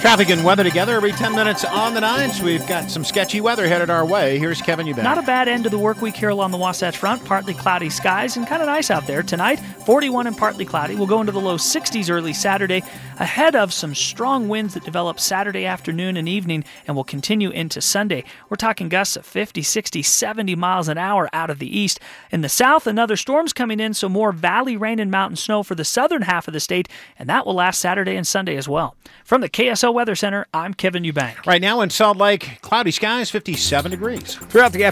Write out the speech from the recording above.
Traffic and weather together every 10 minutes on the nines. We've got some sketchy weather headed our way. Here's Kevin Eubank. Not a bad end to the work week here along the Wasatch Front. Partly cloudy skies and kind of nice out there. Tonight, 41 and partly cloudy. We'll go into the low 60s early Saturday, ahead of some strong winds that develop Saturday afternoon and evening and will continue into Sunday. We're talking gusts of 50, 60, 70 miles an hour out of the east. In the south, another storm's coming in, so more valley rain and mountain snow for the southern half of the state, and that will last Saturday and Sunday as well. From the KSL Weather Center, I'm Kevin Eubank. Right now in Salt Lake, cloudy skies, 57 degrees. Throughout the